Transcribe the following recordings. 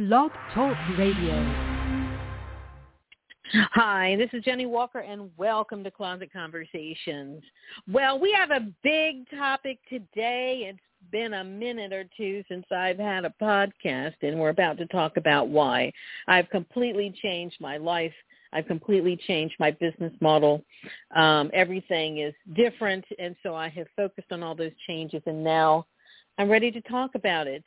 Blog Talk Radio. Hi, this is Jenny Walker, and welcome to Closet Conversations. Well, we have a big topic today. It's been a minute or two since I've had a podcast, and we're about to talk about why. I've completely changed my life. I've completely changed my business model. Everything is different, and so I have focused on all those changes, and now I'm ready to talk about it.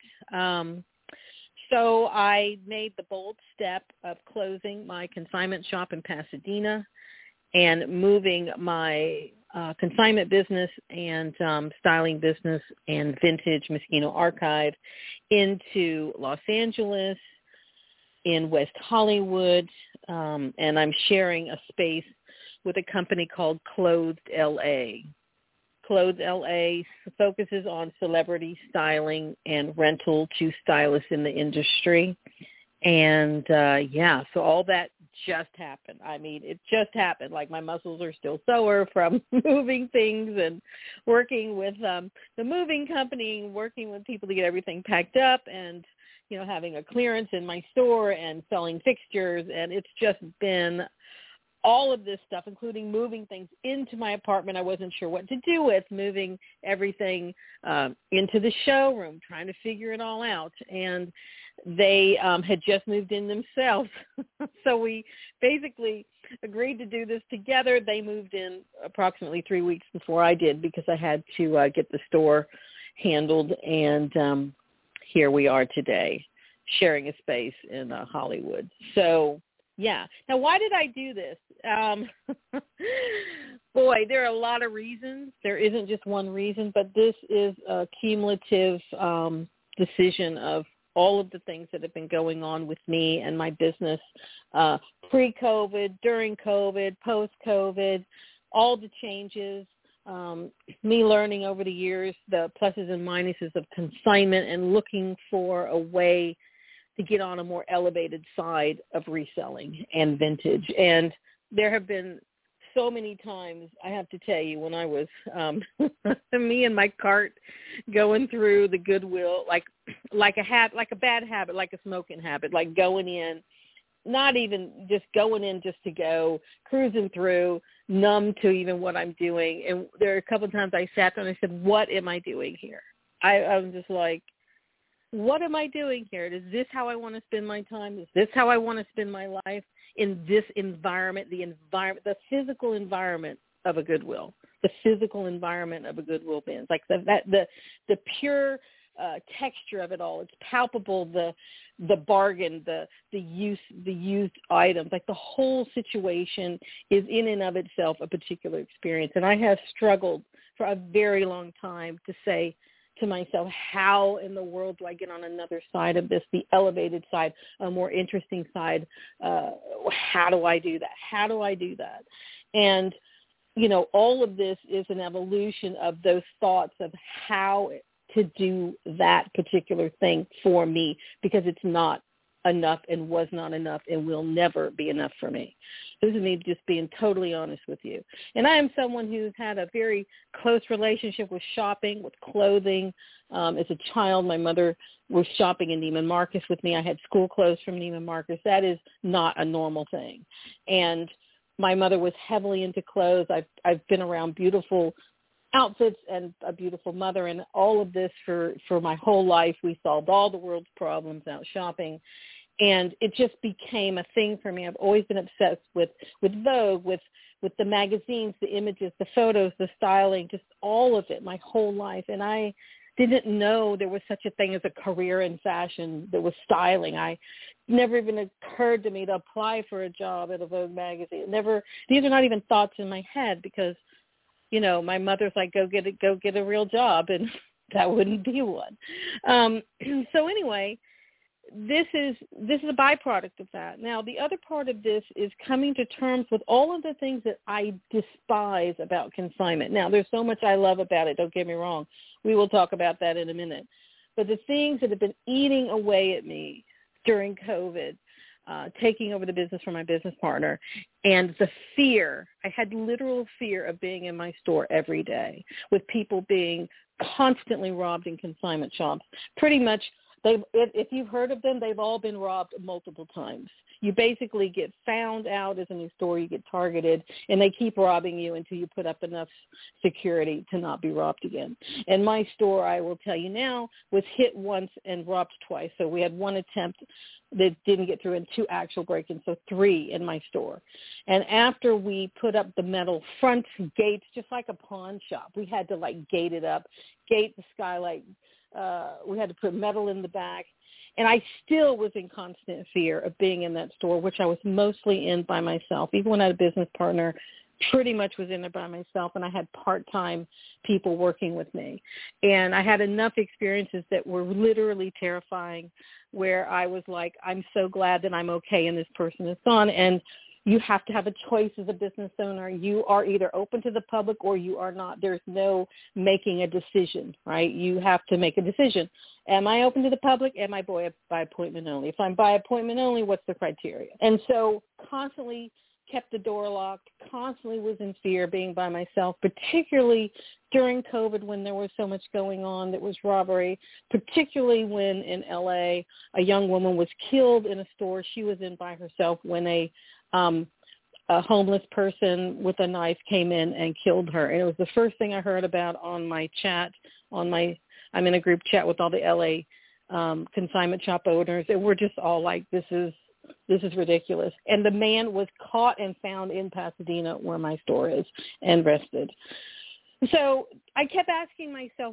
So I made the bold step of closing my consignment shop in Pasadena and moving my consignment business and styling business and vintage Moschino archive into Los Angeles, in West Hollywood, and I'm sharing a space with a company called Clothed LA. Clothed LA focuses on celebrity styling and rental to stylists in the industry. And, so all that just happened. I mean, it just happened. Like, my muscles are still sore from moving things and working with the moving company, working with people to get everything packed up and, you know, having a clearance in my store and selling fixtures. And it's just been all of this stuff, including moving things into my apartment I wasn't sure what to do with, moving everything into the showroom, trying to figure it all out. And they had just moved in themselves. So we basically agreed to do this together. They moved in approximately 3 weeks before I did because I had to get the store handled. And here we are today, sharing a space in Hollywood. So, yeah. Now, why did I do this? Boy, there are a lot of reasons. There isn't just one reason, but this is a cumulative decision of all of the things that have been going on with me and my business pre-COVID, during COVID, post-COVID, all the changes, me learning over the years the pluses and minuses of consignment and looking for a way to get on a more elevated side of reselling and vintage. And there have been so many times, I have to tell you, when I was me and my cart going through the Goodwill, like a bad habit, like a smoking habit, like going in, not even just going in just to go, cruising through, numb to even what I'm doing. And there are a couple of times I sat there and I said, what am I doing here? I was just like, what am I doing here? Is this how I want to spend my time? Is this how I want to spend my life in this environment, the physical environment of a Goodwill, the physical environment of a Goodwill bin, like the pure texture of it all. It's palpable, the bargain, the used items, like the whole situation is in and of itself a particular experience. And I have struggled for a very long time to say to myself, how in the world do I get on another side of this, the elevated side, a more interesting side? How do I do that? How do I do that? And, you know, all of this is an evolution of those thoughts of how to do that particular thing for me, because it's not enough and was not enough and will never be enough for me. This is me just being totally honest with you. And I am someone who's had a very close relationship with shopping, with clothing. As a child, my mother was shopping in Neiman Marcus with me. I had school clothes from Neiman Marcus. That is not a normal thing. And my mother was heavily into clothes. I've been around beautiful outfits and a beautiful mother, and all of this for my whole life. We solved all the world's problems out shopping. And it just became a thing for me. I've always been obsessed with Vogue, with the magazines, the images, the photos, the styling, just all of it my whole life. And I didn't know there was such a thing as a career in fashion that was styling. I never even occurred to me to apply for a job at a Vogue magazine. These are not even thoughts in my head because, you know, my mother's like, go get a real job, and that wouldn't be one. So anyway, this is a byproduct of that. Now, the other part of this is coming to terms with all of the things that I despise about consignment. Now, there's so much I love about it. Don't get me wrong. We will talk about that in a minute. But the things that have been eating away at me during COVID, taking over the business from my business partner, and the fear, I had literal fear of being in my store every day with people being constantly robbed in consignment shops, pretty much If you've heard of them, they've all been robbed multiple times. You basically get found out as a new store, you get targeted, and they keep robbing you until you put up enough security to not be robbed again. And my store, I will tell you now, was hit once and robbed twice. So we had one attempt that didn't get through and 2 actual break-ins, so 3 in my store. And after we put up the metal front gates, just like a pawn shop, we had to gate it up, gate the skylight. We had to put metal in the back. And I still was in constant fear of being in that store, which I was mostly in by myself. Even when I had a business partner, pretty much was in there by myself, and I had part-time people working with me. And I had enough experiences that were literally terrifying where I was like, I'm so glad that I'm okay and this person is gone. And you have to have a choice as a business owner. You are either open to the public or you are not. There's no making a decision, right? You have to make a decision. Am I open to the public? Am I by appointment only? If I'm by appointment only, what's the criteria? And so constantly kept the door locked, constantly was in fear being by myself, particularly during COVID when there was so much going on that was robbery, particularly when in LA a young woman was killed in a store she was in by herself when a homeless person with a knife came in and killed her. And it was the first thing I heard about on my chat, I'm in a group chat with all the LA consignment shop owners, and we're just all like, this is ridiculous. And the man was caught and found in Pasadena where my store is and arrested. So I kept asking myself,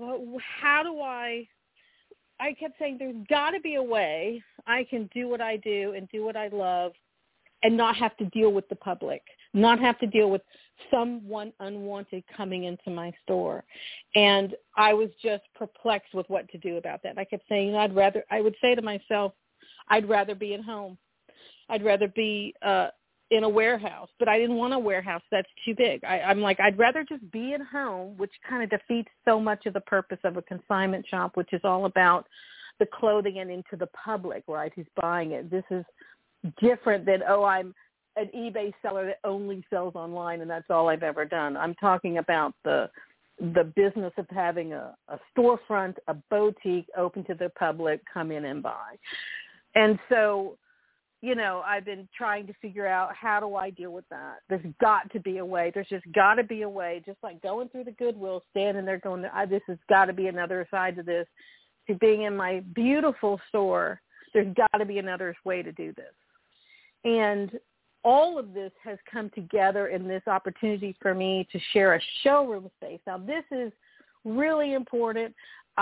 I kept saying there's got to be a way I can do what I do and do what I love and not have to deal with the public, not have to deal with someone unwanted coming into my store. And I was just perplexed with what to do about that. I kept saying, I would say to myself, I'd rather be at home. I'd rather be in a warehouse, but I didn't want a warehouse. That's too big. I'm like, I'd rather just be at home, which kind of defeats so much of the purpose of a consignment shop, which is all about the clothing and into the public, right, who's buying it. This is different than, I'm an eBay seller that only sells online and that's all I've ever done. I'm talking about the business of having a storefront, a boutique open to the public, come in and buy. And so, I've been trying to figure out how do I deal with that. There's got to be a way. There's just got to be a way, just like going through the Goodwill, standing there going, this has got to be another side to this, to being in my beautiful store. There's got to be another way to do this. And all of this has come together in this opportunity for me to share a showroom space. Now, this is really important.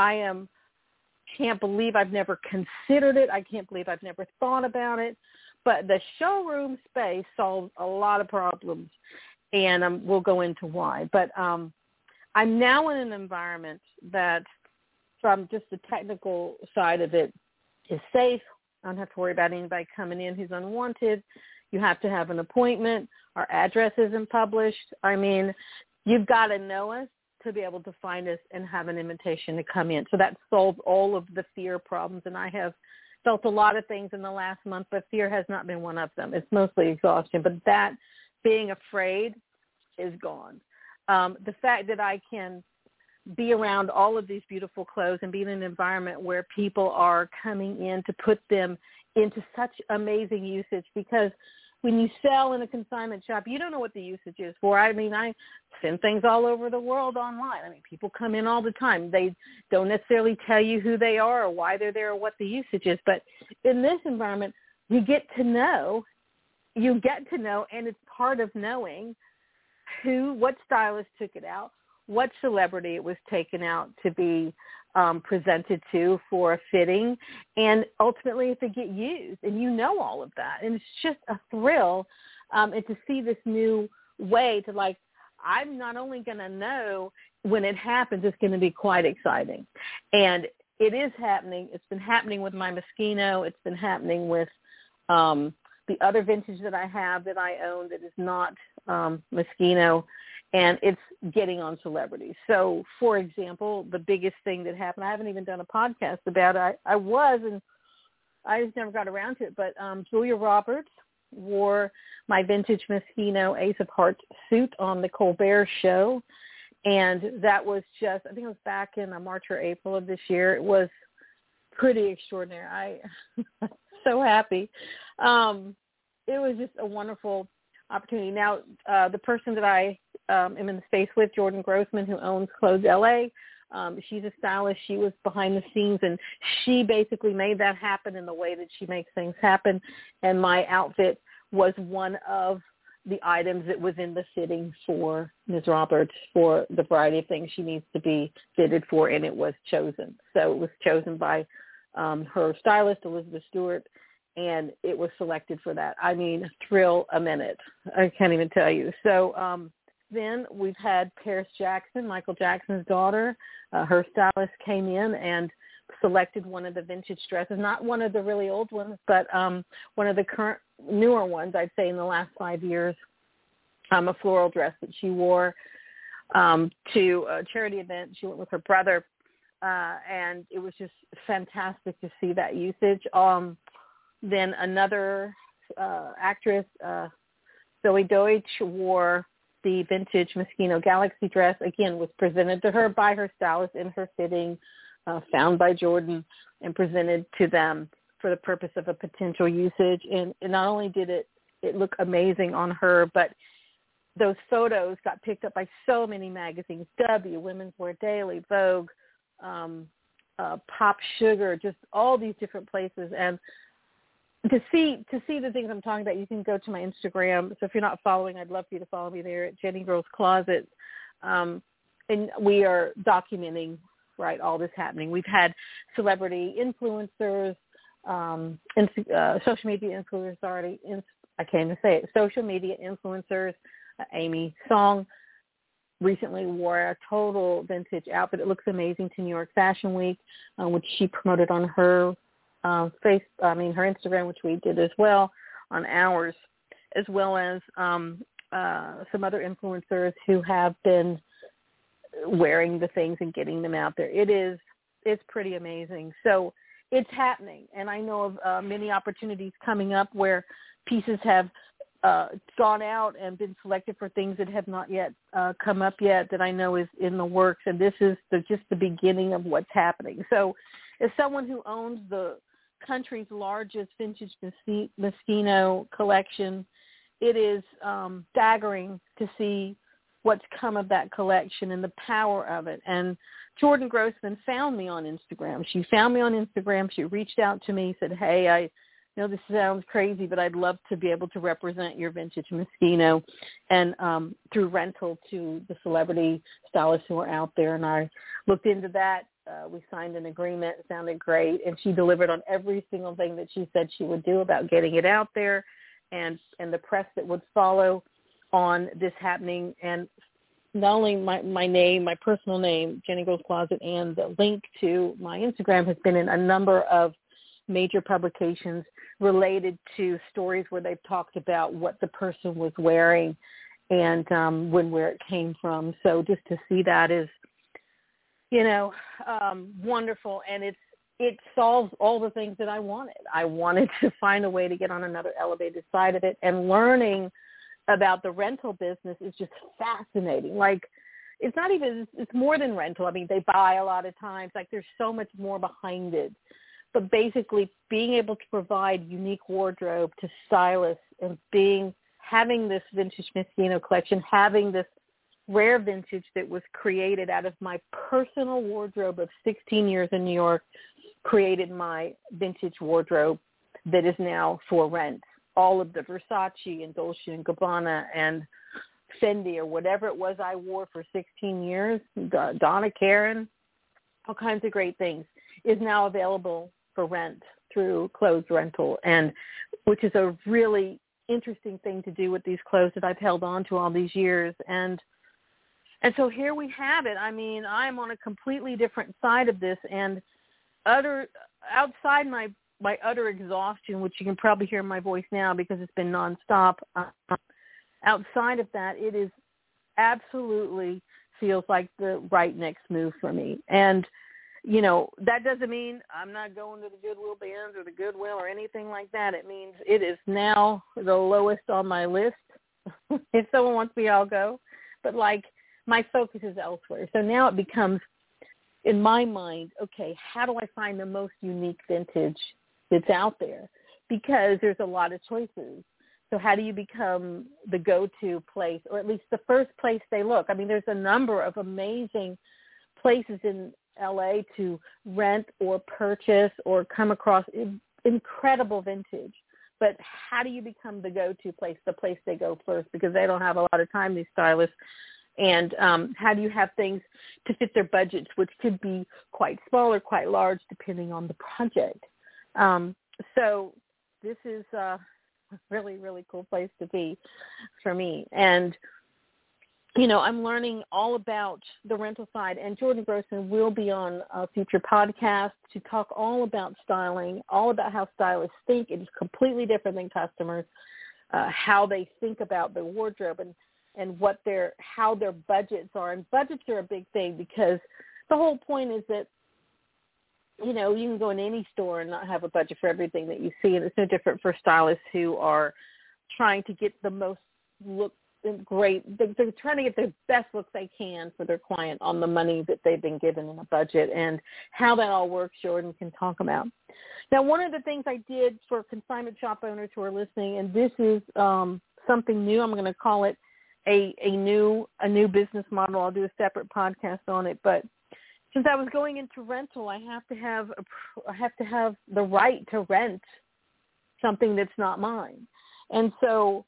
Can't believe I've never considered it. I can't believe I've never thought about it. But the showroom space solves a lot of problems, and we'll go into why. But I'm now in an environment that, from just the technical side of it, is safe. I don't have to worry about anybody coming in who's unwanted. You have to have an appointment. Our address isn't published. I mean, you've got to know us to be able to find us and have an invitation to come in. So that solves all of the fear problems. And I have felt a lot of things in the last month, but fear has not been one of them. It's mostly exhaustion. But that being afraid is gone. The fact that I can be around all of these beautiful clothes and be in an environment where people are coming in to put them into such amazing usage, because when you sell in a consignment shop, you don't know what the usage is for. I mean, I send things all over the world online. I mean, people come in all the time. They don't necessarily tell you who they are or why they're there or what the usage is. But in this environment, you get to know, and it's part of knowing what stylist took it out, what celebrity it was taken out to be presented to for a fitting, and ultimately if it get used, and all of that. And it's just a thrill and to see this new way to, I'm not only going to know when it happens, it's going to be quite exciting. And it is happening. It's been happening with my Moschino. It's been happening with the other vintage that I have that I own that is not Moschino. And it's getting on celebrities. So, for example, the biggest thing that happened, I haven't even done a podcast about it. And I just never got around to it, but Julia Roberts wore my vintage Moschino Ace of Hearts suit on the Colbert Show. And that was just, I think it was back in March or April of this year. It was pretty extraordinary. I'm so happy. It was just a wonderful opportunity. Now, the person that I am in the space with, Jordan Grossman, who owns Clothes LA, she's a stylist. She was behind the scenes, and she basically made that happen in the way that she makes things happen. And my outfit was one of the items that was in the fitting for Ms. Roberts for the variety of things she needs to be fitted for, and it was chosen. So it was chosen by her stylist, Elizabeth Stewart, and it was selected for that. I mean, thrill a minute. I can't even tell you. So then we've had Paris Jackson, Michael Jackson's daughter. Her stylist came in and selected one of the vintage dresses, not one of the really old ones, but one of the current newer ones, I'd say in the last 5 years, a floral dress that she wore to a charity event. She went with her brother, and it was just fantastic to see that usage. Then another actress, Zoe Deutsch, wore the vintage Moschino Galaxy dress, again, was presented to her by her stylist in her fitting, found by Jordan, and presented to them for the purpose of a potential usage. And not only did it look amazing on her, but those photos got picked up by so many magazines, W, Women's Wear Daily, Vogue, Pop Sugar, just all these different places. And to see the things I'm talking about, you can go to my Instagram. So if you're not following, I'd love for you to follow me there at Jenny Girls Closet. And we are documenting, right, all this happening. We've had celebrity influencers, social media influencers, I can't even say it, social media influencers. Amy Song recently wore a total vintage outfit. It looks amazing to New York Fashion Week, which she promoted on her her Instagram, which we did as well on ours, as well as some other influencers who have been wearing the things and getting them out there. It's pretty amazing. So it's happening, and I know of many opportunities coming up where pieces have gone out and been selected for things that have not yet come up yet that I know is in the works, and this is just the beginning of what's happening. So as someone who owns the country's largest vintage Moschino collection, it is staggering to see what's come of that collection and the power of it. And Jordan Grossman found me on Instagram. She found me on Instagram. She reached out to me, said, hey, I know this sounds crazy, but I'd love to be able to represent your vintage Moschino, and through rental to the celebrity stylists who are out there. And I looked into that. We signed an agreement. It sounded great. And she delivered on every single thing that she said she would do about getting it out there, and the press that would follow on this happening. And not only my name, my personal name, Jenny Girls Closet, and the link to my Instagram has been in a number of major publications related to stories where they've talked about what the person was wearing and where it came from. So just to see that is, wonderful. And it solves all the things that I wanted. I wanted to find a way to get on another elevated side of it, and learning about the rental business is just fascinating. Like, it's more than rental. I mean, they buy a lot of times. Like, there's so much more behind it. But basically being able to provide unique wardrobe to stylists, and having this vintage Moschino collection, having this rare vintage that was created out of my personal wardrobe of 16 years in New York, created my vintage wardrobe that is now for rent. All of the Versace and Dolce & Gabbana and Fendi, or whatever it was I wore for 16 years, Donna Karan, all kinds of great things, is now available for rent through clothes rental, and which is a really interesting thing to do with these clothes that I've held on to all these years. And so here we have it. I mean, I'm on a completely different side of this, and outside my utter exhaustion, which you can probably hear in my voice now because it's been nonstop. Outside of that, it is absolutely feels like the right next move for me. And that doesn't mean I'm not going to the Goodwill Bins or the Goodwill or anything like that. It means it is now the lowest on my list. If someone wants me, I'll go. But my focus is elsewhere. So now it becomes in my mind, okay, how do I find the most unique vintage that's out there? Because there's a lot of choices. So how do you become the go-to place, or at least the first place they look? I mean, there's a number of amazing places in LA to rent or purchase or come across incredible vintage. But how do you become the go-to place, the place they go first? Because they don't have a lot of time, these stylists. And how do you have things to fit their budgets, which could be quite small or quite large depending on the project. So this is a really, really cool place to be for me. And, you know, I'm learning all about the rental side, and Jordan Grossman will be on a future podcast to talk all about styling, all about how stylists think. It is completely different than customers, how they think about their wardrobe and how their budgets are. And budgets are a big thing, because the whole point is that, you know, you can go in any store and not have a budget for everything that you see. And it's no different for stylists who are trying to get the most look great. They're trying to get the best look they can for their client on the money that they've been given in a budget, and how that all works, Jordan can talk about. Now, one of the things I did for consignment shop owners who are listening, and this is something new, I'm going to call it a new business model. I'll do a separate podcast on it, but since I was going into rental, I have to have the right to rent something that's not mine. And so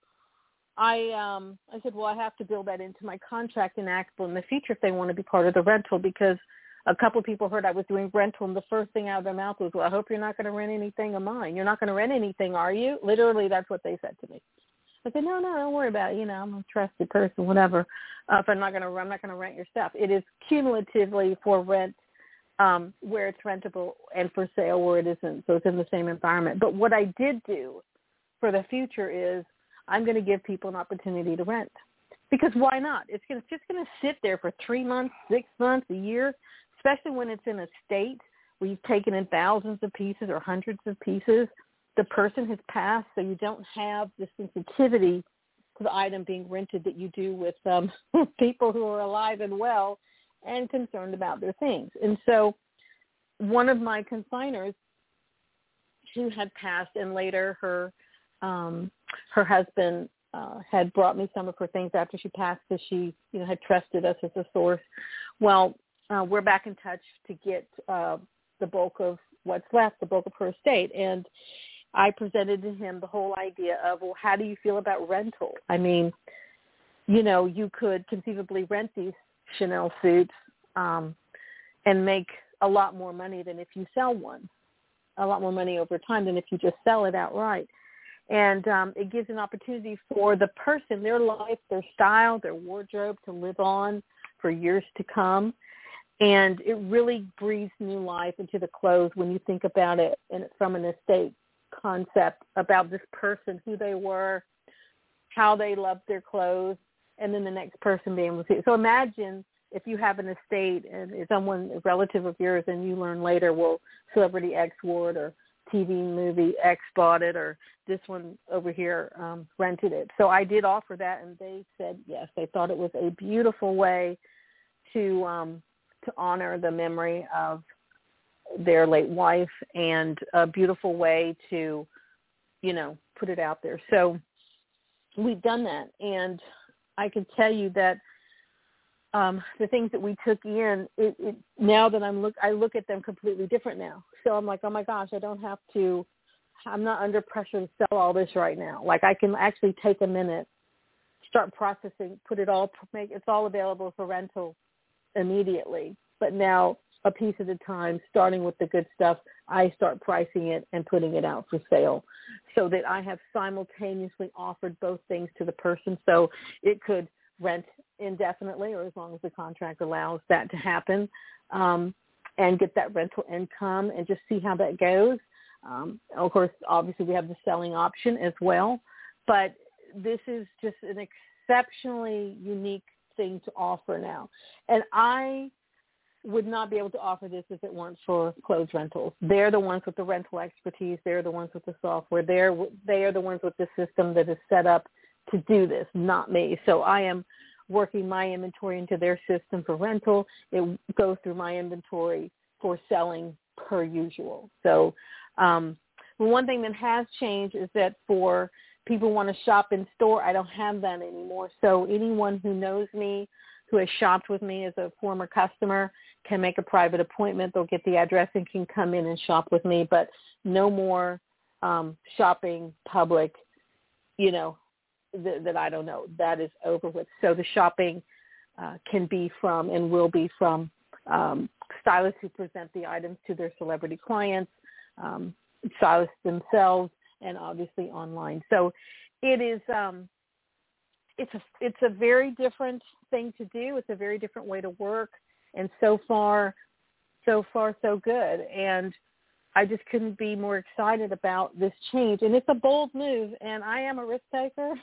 I said, well, I have to build that into my contract in Axel in the future if they want to be part of the rental, because a couple of people heard I was doing rental, and the first thing out of their mouth was, well, I hope you're not going to rent anything of mine. You're not going to rent anything, are you? Literally, that's what they said to me. I said, no, don't worry about it. You know, I'm a trusted person, whatever. If I'm not going to rent your stuff. It is cumulatively for rent where it's rentable, and for sale where it isn't. So it's in the same environment. But what I did do for the future is I'm going to give people an opportunity to rent, because why not? It's just going to sit there for 3 months, 6 months, a year, especially when it's in a state where you've taken in thousands of pieces or hundreds of pieces. The person has passed, so you don't have the sensitivity to the item being rented that you do with people who are alive and well and concerned about their things. And so one of my consigners who had passed, and later her husband had brought me some of her things after she passed, because she, you know, had trusted us as a source. Well, we're back in touch to get the bulk of what's left, the bulk of her estate. And I presented to him the whole idea of, well, how do you feel about rental? I mean, you know, you could conceivably rent these Chanel suits and make a lot more money than if you sell one, a lot more money over time than if you just sell it outright. And it gives an opportunity for the person, their life, their style, their wardrobe to live on for years to come. And it really breathes new life into the clothes when you think about it from an estate concept about this person, who they were, how they loved their clothes, and then the next person being able to see it. So imagine if you have an estate and it's someone, a relative of yours, and you learn later, well, celebrity X wore it, or TV movie X bought it, or this one over here rented it. So I did offer that, and they said yes. They thought it was a beautiful way to honor the memory of their late wife, and a beautiful way to, you know, put it out there. So we've done that, and I can tell you that the things that we took in, now that I look at them completely different now. So I'm like, oh my gosh, I'm not under pressure to sell all this right now. Like, I can actually take a minute, start processing, it's all available for rental immediately. But now, a piece at a time, starting with the good stuff, I start pricing it and putting it out for sale, so that I have simultaneously offered both things to the person. So it could rent indefinitely, or as long as the contract allows that to happen, and get that rental income and just see how that goes. Of course, obviously we have the selling option as well, but this is just an exceptionally unique thing to offer now. And I would not be able to offer this if it weren't for Clothes Rentals. They're the ones with the rental expertise. They're the ones with the software. They are the ones with the system that is set up to do this, not me. So I am working my inventory into their system for rental. It goes through my inventory for selling per usual. So one thing that has changed is that for people who want to shop in store, I don't have that anymore. So anyone who knows me, who has shopped with me as a former customer, can make a private appointment. They'll get the address and can come in and shop with me, but no more shopping public, that I don't know. That is over with. So the shopping can be from and will be from stylists who present the items to their celebrity clients, stylists themselves, and obviously online. So it is it's a very different thing to do. It's a very different way to work, and so far so good. And I just couldn't be more excited about this change. And it's a bold move, and I am a risk taker.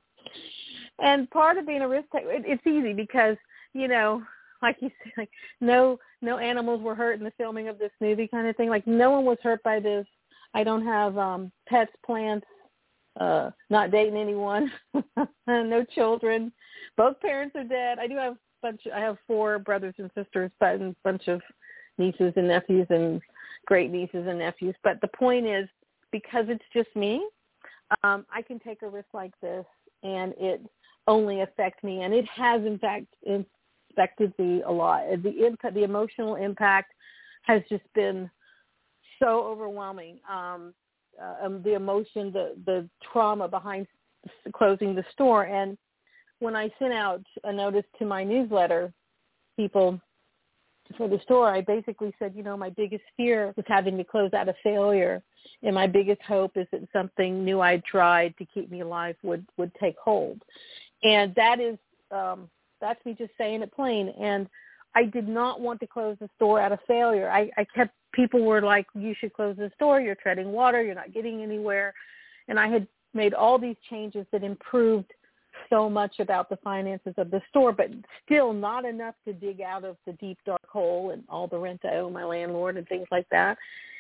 And part of being a risk taker, it's easy because, like you said, like no animals were hurt in the filming of this movie kind of thing. Like no one was hurt by this. I don't have pets, plants, not dating anyone, no children. Both parents are dead. I do have I have 4 brothers and sisters, but a bunch of nieces and nephews and great nieces and nephews. But the point is, because it's just me, I can take a risk like this, and it only affects me. And it has, in fact, affected me a lot. The emotional impact has just been so overwhelming. The emotion, the trauma behind closing the store. And when I sent out a notice to my newsletter people for the store, I basically said, my biggest fear was having to close out of failure. And my biggest hope is that something new I tried to keep me alive would take hold. And that is, that's me just saying it plain. And I did not want to close the store out of failure. People were like, you should close the store. You're treading water. You're not getting anywhere. And I had made all these changes that improved so much about the finances of the store, but still not enough to dig out of the deep, dark hole and all the rent I owe my landlord and things like that.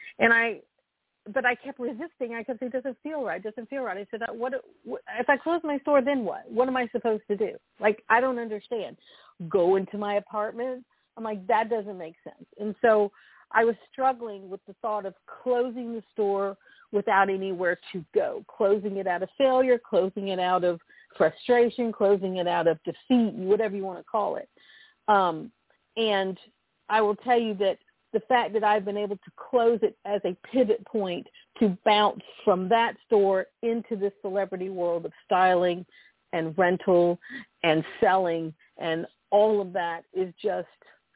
But I kept resisting. I kept saying, it doesn't feel right. I said, what if I close my store, then what? What am I supposed to do? Like, I don't understand. Go into my apartment? I'm like, that doesn't make sense. And so I was struggling with the thought of closing the store without anywhere to go, closing it out of failure, closing it out of frustration, closing it out of defeat, whatever you want to call it. And I will tell you that the fact that I've been able to close it as a pivot point to bounce from that store into this celebrity world of styling and rental and selling and all of that is just,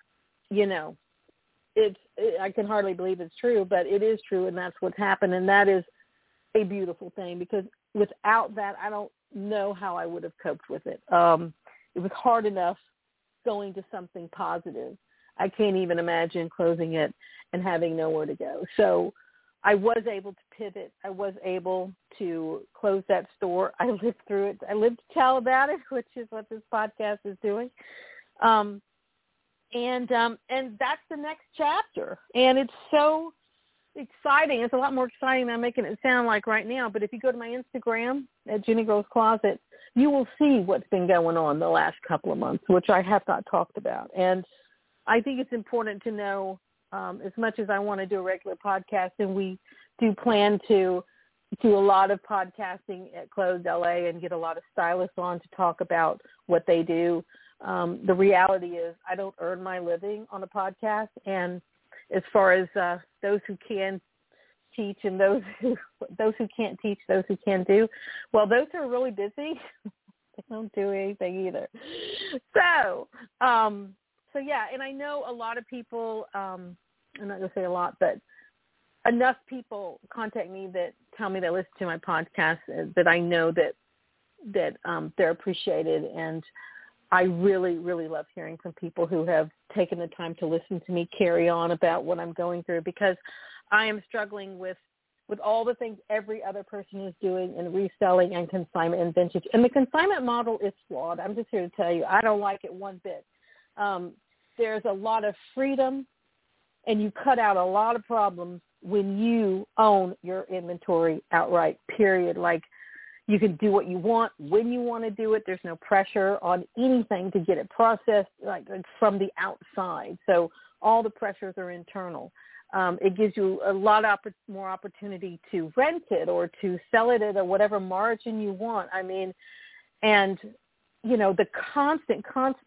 I can hardly believe it's true, but it is true, and that's what's happened, and that is a beautiful thing because without that, I don't know how I would have coped with it. It was hard enough going to something positive. I can't even imagine closing it and having nowhere to go. So I was able to pivot. I was able to close that store. I lived through it. I lived to tell about it, which is what this podcast is doing. And that's the next chapter. And it's so exciting. It's a lot more exciting than I'm making it sound like right now. But if you go to my Instagram at Jenny Grows Closet, you will see what's been going on the last couple of months, which I have not talked about. And I think it's important to know, as much as I want to do a regular podcast, and we do plan to do a lot of podcasting at Clothes LA and get a lot of stylists on to talk about what they do. The reality is I don't earn my living on a podcast. And as far as those who can teach and those who can't teach, those who can do, well, those who are really busy, they don't do anything either. So yeah, and I know a lot of people, I'm not going to say a lot, but enough people contact me that tell me they listen to my podcast that I know that they're appreciated. And I really, really love hearing from people who have taken the time to listen to me carry on about what I'm going through, because I am struggling with all the things every other person is doing in reselling and consignment and vintage. And the consignment model is flawed. I'm just here to tell you, I don't like it one bit. There's a lot of freedom, and you cut out a lot of problems when you own your inventory outright, period. Like, You can do what you want when you want to do it. There's no pressure on anything to get it processed like from the outside. So all the pressures are internal. It gives you a lot more opportunity to rent it or to sell it at whatever margin you want. I mean, and, you know, the constant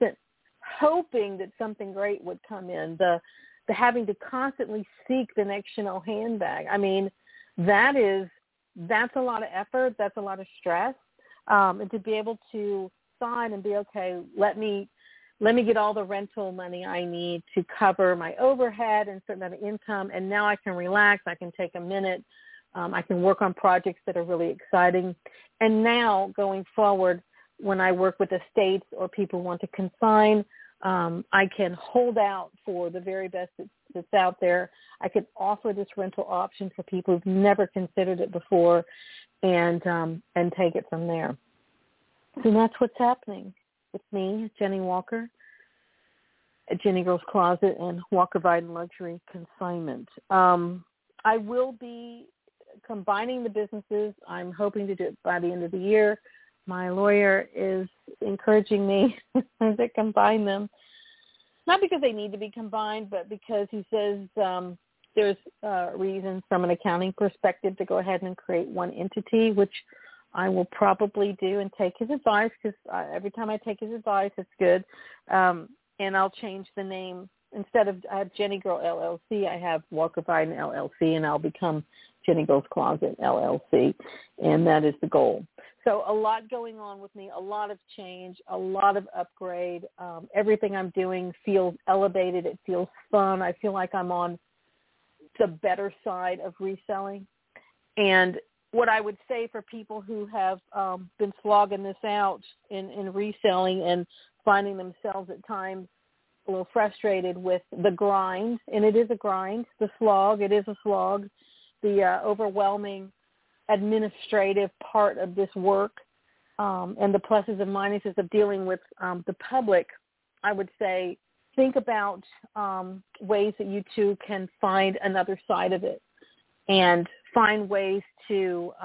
hoping that something great would come in, the having to constantly seek the next Chanel handbag. I mean, that's a lot of effort. That's a lot of stress. And to be able to sign and be, okay, let me get all the rental money I need to cover my overhead and certain amount of income. And now I can relax. I can take a minute. I can work on projects that are really exciting. And now going forward, when I work with estates or people want to consign, I can hold out for the very best that's out there. I can offer this rental option for people who've never considered it before, and take it from there. So that's what's happening with me, Jenny Walker, at Jenny Girls Closet and Walker Biden Luxury Consignment. I will be combining the businesses. I'm hoping to do it by the end of the year. My lawyer is encouraging me to combine them, not because they need to be combined, but because he says there's reasons from an accounting perspective to go ahead and create one entity, which I will probably do and take his advice, because every time I take his advice, it's good. And I'll change the name. Instead of I have Jenny Girl LLC, I have Walker Biden LLC, and I'll become Jenny Girls Closet LLC, and that is the goal. So a lot going on with me, a lot of change, a lot of upgrade. Everything I'm doing feels elevated. It feels fun. I feel like I'm on the better side of reselling. And what I would say for people who have been slogging this out in reselling and finding themselves at times a little frustrated with the grind, and it is a grind, the slog, it is a slog, the overwhelming administrative part of this work, and the pluses and minuses of dealing with the public, I would say think about ways that you two can find another side of it and find ways to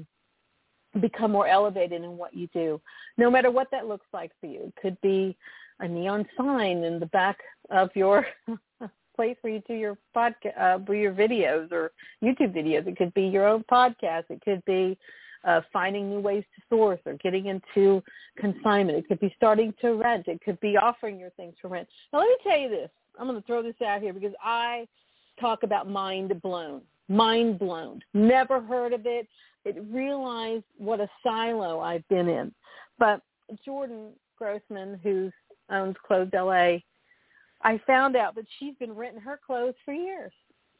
become more elevated in what you do, no matter what that looks like for you. It could be a neon sign in the back of your place where you do your podcast, your videos or YouTube videos. It could be your own podcast. It could be finding new ways to source or getting into consignment. It could be starting to rent. It could be offering your things for rent. Now, let me tell you this. I'm going to throw this out here because I talk about mind blown. Never heard of it. It realized what a silo I've been in. But Jordan Grossman, who owns Clothes LA, I found out that she's been renting her clothes for years.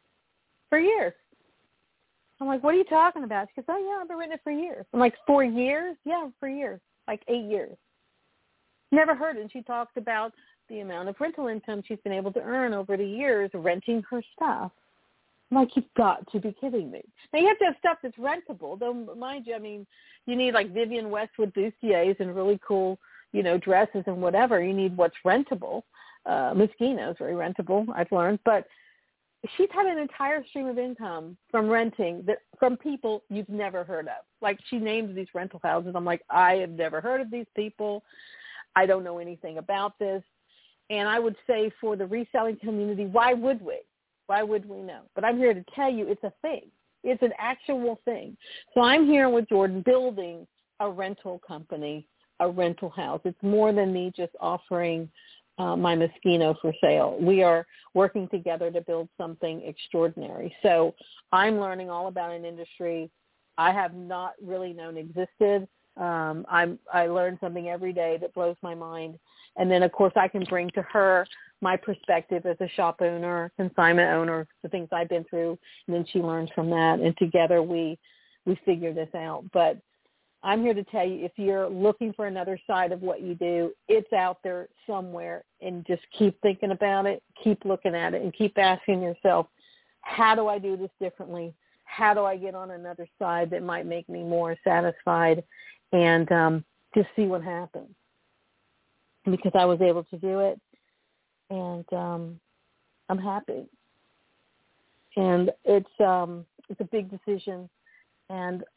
I'm like, what are you talking about? She goes, oh, yeah, I've been renting it for years. I'm like, 4 years? Yeah, for years, like 8 years. Never heard it. And she talked about the amount of rental income she's been able to earn over the years renting her stuff. I'm like, you've got to be kidding me. Now, you have to have stuff that's rentable. Though, mind you, I mean, you need like Vivienne Westwood bustiers and really cool, dresses and whatever. You need what's rentable. Moschino is very rentable, I've learned. But she's had an entire stream of income from renting from people you've never heard of. Like, she named these rental houses. I'm like, I have never heard of these people. I don't know anything about this. And I would say for the reselling community, why would we? Why would we know? But I'm here to tell you it's a thing. It's an actual thing. So I'm here with Jordan building a rental company, a rental house. It's more than me just offering my Moschino for sale. We are working together to build something extraordinary. So I'm learning all about an industry I have not really known existed. I learn something every day that blows my mind. And then, of course, I can bring to her my perspective as a shop owner, consignment owner, the things I've been through, and then she learns from that. And together we figure this out. But I'm here to tell you, if you're looking for another side of what you do, it's out there somewhere, and just keep thinking about it, keep looking at it, and keep asking yourself, how do I do this differently? How do I get on another side that might make me more satisfied? And just see what happens. Because I was able to do it, and I'm happy. And it's a big decision, and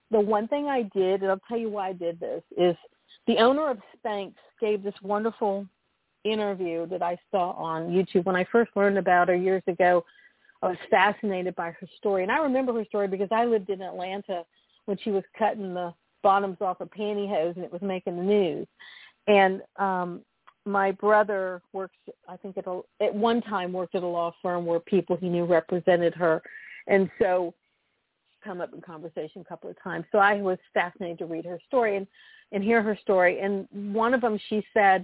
the one thing I did, and I'll tell you why I did this, is the owner of Spanx gave this wonderful interview that I saw on YouTube. When I first learned about her years ago, I was fascinated by her story. And I remember her story because I lived in Atlanta when she was cutting the bottoms off of pantyhose and it was making the news. And my brother works, I think at one time worked at a law firm where people he knew represented her. And so come up in conversation a couple of times. So I was fascinated to read her story and hear her story. And one of them, she said,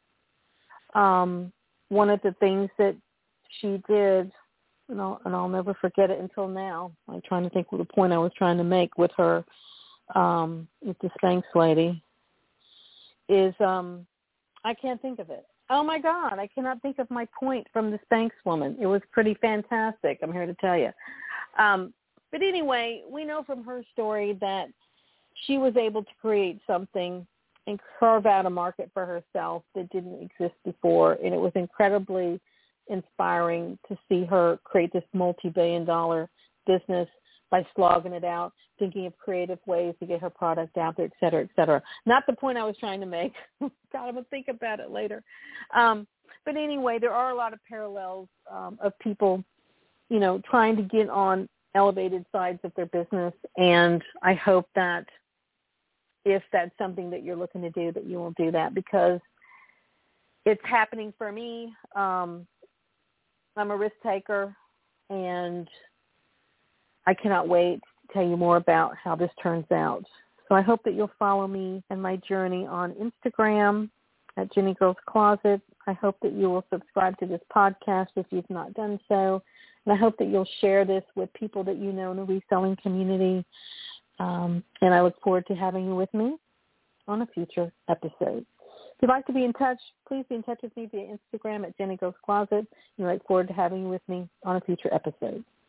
one of the things that she did, and I'll never forget it until now. I'm trying to think of the point I was trying to make with her, with the Spanx lady, is I can't think of it. Oh, my God, I cannot think of my point from the Spanx woman. It was pretty fantastic, I'm here to tell you. But anyway, we know from her story that she was able to create something and carve out a market for herself that didn't exist before, and it was incredibly inspiring to see her create this multi-billion-dollar business by slogging it out, thinking of creative ways to get her product out there, et cetera, et cetera. Not the point I was trying to make. God, I'm going to think about it later. But anyway, there are a lot of parallels of people, trying to get on elevated sides of their business, and I hope that if that's something that you're looking to do, that you will do that, because it's happening for me. I'm a risk taker, and I cannot wait to tell you more about how this turns out. So I hope that you'll follow me and my journey on Instagram at Jenny Girls Closet. I hope that you will subscribe to this podcast if you've not done so. And I hope that you'll share this with people that you know in the reselling community. And I look forward to having you with me on a future episode. If you'd like to be in touch, please be in touch with me via Instagram at Jenny Girls Closet. And I look forward to having you with me on a future episode.